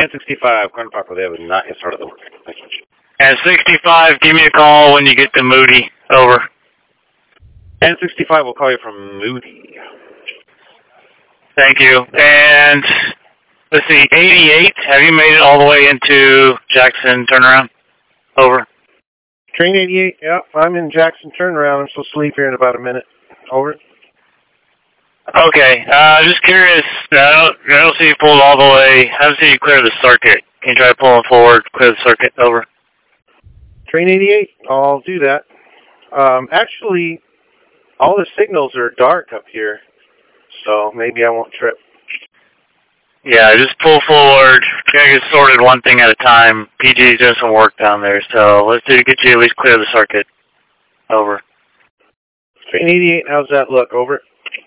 1065, Corner Park, they have not yet started the work. Thank you. And 65, give me a call when you get to Moody. Over. 1065 will call you from Moody. Thank you. And let's see, 88, have you made it all the way into Jackson turnaround? Over. Train 88, yeah, I'm in Jackson turnaround. I'm supposed to leave here in about a minute. Over. Okay, just curious. I don't see you pulled all the way. I don't see you clear the circuit. Can you try pulling forward, clear the circuit? Over. Train 88, I'll do that. Actually, all the signals are dark up here, so maybe I won't trip. Yeah, just pull forward. Try to get sorted one thing at a time. PG's doing some work down there, so let's get you at least clear the circuit. Over. Train 88, how's that look? Over.